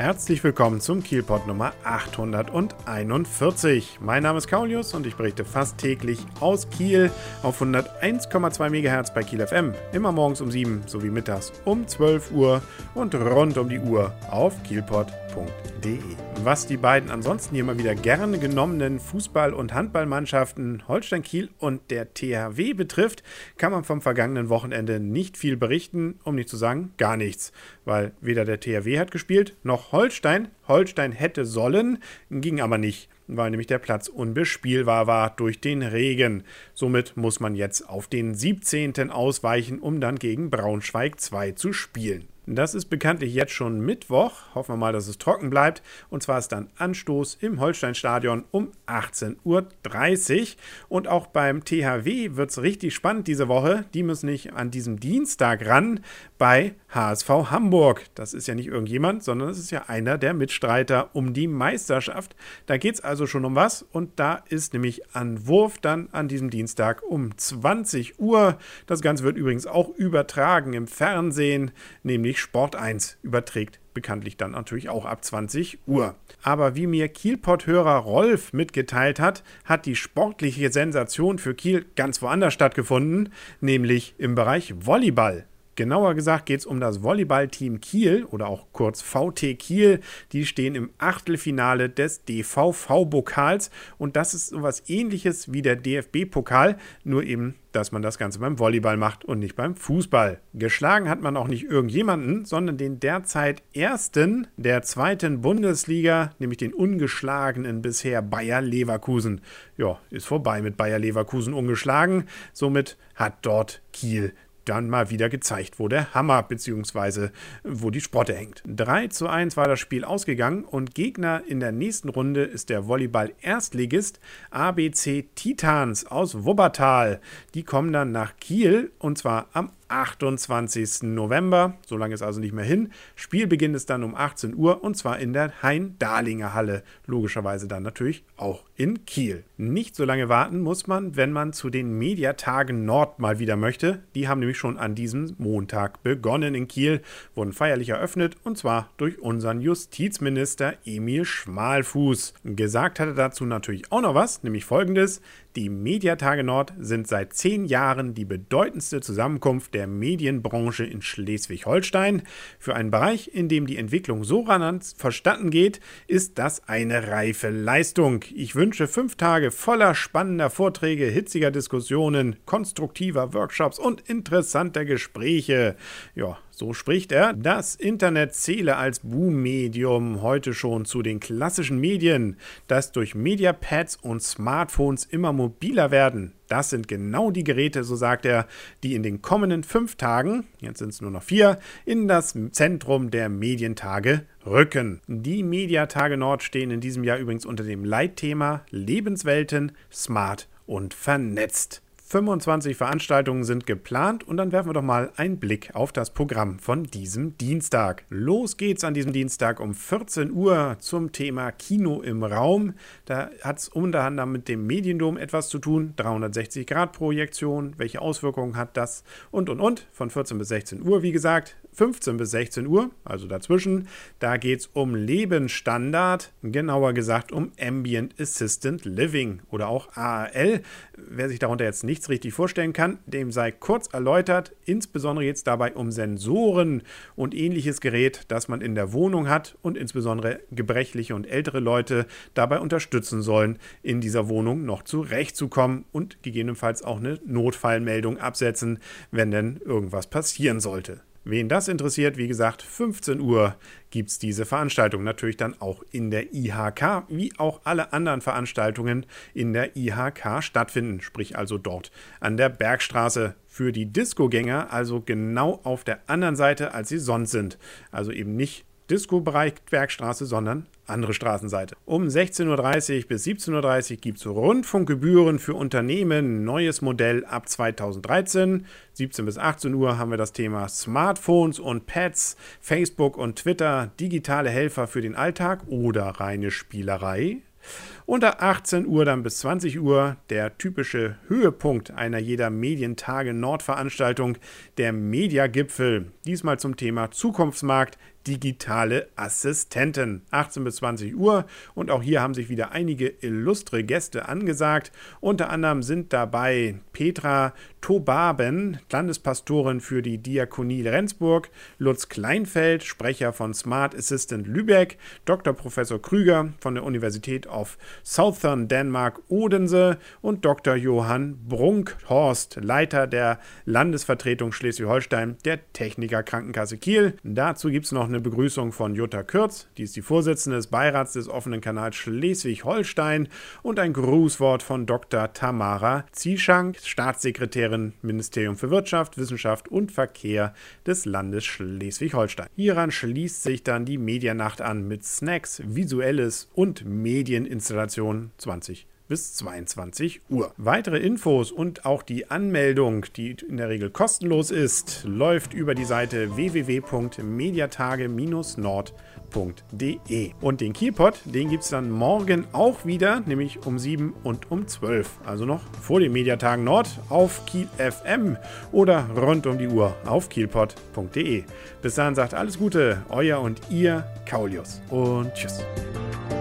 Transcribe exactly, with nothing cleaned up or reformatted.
Herzlich willkommen zum Kielpot Nummer achthunderteinundvierzig. Mein Name ist Kaulius und ich berichte fast täglich aus Kiel auf hunderteins Komma zwei Megahertz bei Kiel F M. Immer morgens um sieben sowie mittags um zwölf Uhr und rund um die Uhr auf kielpot punkt de. Was die beiden ansonsten hier mal wieder gerne genommenen Fußball- und Handballmannschaften Holstein Kiel und der T H W betrifft, kann man vom vergangenen Wochenende nicht viel berichten, um nicht zu sagen gar nichts. Weil weder der T H W hat gespielt, noch Holstein. Holstein hätte sollen, ging aber nicht, weil nämlich der Platz unbespielbar war durch den Regen. Somit muss man jetzt auf den siebzehnten ausweichen, um dann gegen Braunschweig zwei zu spielen. Das ist bekanntlich jetzt schon Mittwoch. Hoffen wir mal, dass es trocken bleibt. Und zwar ist dann Anstoß im Holsteinstadion um achtzehn Uhr dreißig. Und auch beim T H W wird es richtig spannend diese Woche. Die müssen nicht an diesem Dienstag ran bei H S V Hamburg. Das ist ja nicht irgendjemand, sondern es ist ja einer der Mitstreiter um die Meisterschaft. Da geht es also schon um was. Und da ist nämlich an Wurf dann an diesem Dienstag um zwanzig Uhr. Das Ganze wird übrigens auch übertragen im Fernsehen, nämlich Sport eins überträgt bekanntlich dann natürlich auch ab zwanzig Uhr. Aber wie mir Kielpot-Hörer Rolf mitgeteilt hat, hat die sportliche Sensation für Kiel ganz woanders stattgefunden, nämlich im Bereich Volleyball. Genauer gesagt geht es um das Volleyballteam Kiel oder auch kurz V T Kiel. Die stehen im Achtelfinale des D V V-Pokals und das ist sowas Ähnliches wie der D F B-Pokal, nur eben, dass man das Ganze beim Volleyball macht und nicht beim Fußball. Geschlagen hat man auch nicht irgendjemanden, sondern den derzeit ersten der zweiten Bundesliga, nämlich den ungeschlagenen bisher Bayer Leverkusen. Ja, ist vorbei mit Bayer Leverkusen ungeschlagen. Somit hat dort Kiel dann mal wieder gezeigt, wo der Hammer bzw. wo die Sprotte hängt. drei zu eins war das Spiel ausgegangen und Gegner in der nächsten Runde ist der Volleyball-Erstligist A B C Titans aus Wuppertal. Die kommen dann nach Kiel und zwar am achtundzwanzigsten November, so lange ist also nicht mehr hin. Spielbeginn ist dann um achtzehn Uhr und zwar in der Hein-Dahlinger Halle. Logischerweise dann natürlich auch in Kiel. Nicht so lange warten muss man, wenn man zu den Mediatagen Nord mal wieder möchte. Die haben nämlich schon an diesem Montag begonnen in Kiel, wurden feierlich eröffnet und zwar durch unseren Justizminister Emil Schmalfuß. Gesagt hat er dazu natürlich auch noch was, nämlich folgendes: Die Mediatage Nord sind seit zehn Jahren die bedeutendste Zusammenkunft der Medienbranche in Schleswig-Holstein. Für einen Bereich, in dem die Entwicklung so rasant verstanden geht, ist das eine reife Leistung. Ich wünsche fünf Tage voller spannender Vorträge, hitziger Diskussionen, konstruktiver Workshops und interessanter Gespräche. Ja, so spricht er. Das Internet zähle als Boom-Medium heute schon zu den klassischen Medien, das durch Mediapads und Smartphones immer mobiler werden. Das sind genau die Geräte, so sagt er, die in den kommenden fünf Tagen, jetzt sind es nur noch vier, in das Zentrum der Medientage rücken. Die Mediatage Nord stehen in diesem Jahr übrigens unter dem Leitthema Lebenswelten, smart und vernetzt. fünfundzwanzig Veranstaltungen sind geplant und dann werfen wir doch mal einen Blick auf das Programm von diesem Dienstag. Los geht's an diesem Dienstag um vierzehn Uhr zum Thema Kino im Raum. Da hat es unter anderem mit dem Mediendom etwas zu tun, dreihundertsechzig Grad Projektion, welche Auswirkungen hat das und und und. Von vierzehn bis sechzehn Uhr, wie gesagt, fünfzehn bis sechzehn Uhr, also dazwischen. Da geht es um Lebensstandard, genauer gesagt um Ambient Assistant Living oder auch A A L. Wer sich darunter jetzt nichts richtig vorstellen kann, dem sei kurz erläutert. Insbesondere geht es dabei um Sensoren und ähnliches Gerät, das man in der Wohnung hat und insbesondere gebrechliche und ältere Leute dabei unterstützen sollen, in dieser Wohnung noch zurechtzukommen und gegebenenfalls auch eine Notfallmeldung absetzen, wenn denn irgendwas passieren sollte. Wen das interessiert, wie gesagt, fünfzehn Uhr gibt es diese Veranstaltung natürlich dann auch in der I H K, wie auch alle anderen Veranstaltungen in der I H K stattfinden, sprich also dort an der Bergstraße. Für die Disco-Gänger also genau auf der anderen Seite, als sie sonst sind. Also eben nicht Disco-Bereich Bergstraße, sondern andere Straßenseite. Um sechzehn Uhr dreißig bis siebzehn Uhr dreißig gibt es Rundfunkgebühren für Unternehmen, neues Modell ab zweitausenddreizehn. siebzehn bis achtzehn Uhr haben wir das Thema Smartphones und Pads, Facebook und Twitter, digitale Helfer für den Alltag oder reine Spielerei. Unter achtzehn Uhr dann bis zwanzig Uhr der typische Höhepunkt einer jeder Medientage Nordveranstaltung, der Mediagipfel. Diesmal zum Thema Zukunftsmarkt, digitale Assistenten. achtzehn bis zwanzig Uhr und auch hier haben sich wieder einige illustre Gäste angesagt. Unter anderem sind dabei Petra Tobaben, Landespastorin für die Diakonie Rendsburg, Lutz Kleinfeld, Sprecher von Smart Assistant Lübeck, Doktor Professor Krüger von der Universität of Southern Denmark Odense und Doktor Johann Brunkhorst, Leiter der Landesvertretung Schleswig-Holstein der Techniker Krankenkasse Kiel. Dazu gibt es noch eine Begrüßung von Jutta Kürz, die ist die Vorsitzende des Beirats des offenen Kanals Schleswig-Holstein, und ein Grußwort von Doktor Tamara Zieschank, Staatssekretärin Ministerium für Wirtschaft, Wissenschaft und Verkehr des Landes Schleswig-Holstein. Hieran schließt sich dann die Medianacht an mit Snacks, Visuelles und Medieninstallationen zwanzig bis zweiundzwanzig Uhr. Weitere Infos und auch die Anmeldung, die in der Regel kostenlos ist, läuft über die Seite w w w punkt mediatage Bindestrich nord punkt de. Und den Kielpot, den gibt es dann morgen auch wieder, nämlich um sieben und um zwölf. Also noch vor den Mediatagen Nord auf Kiel F M oder rund um die Uhr auf kielpot punkt de. Bis dahin sagt alles Gute, euer und ihr Kaulius und tschüss.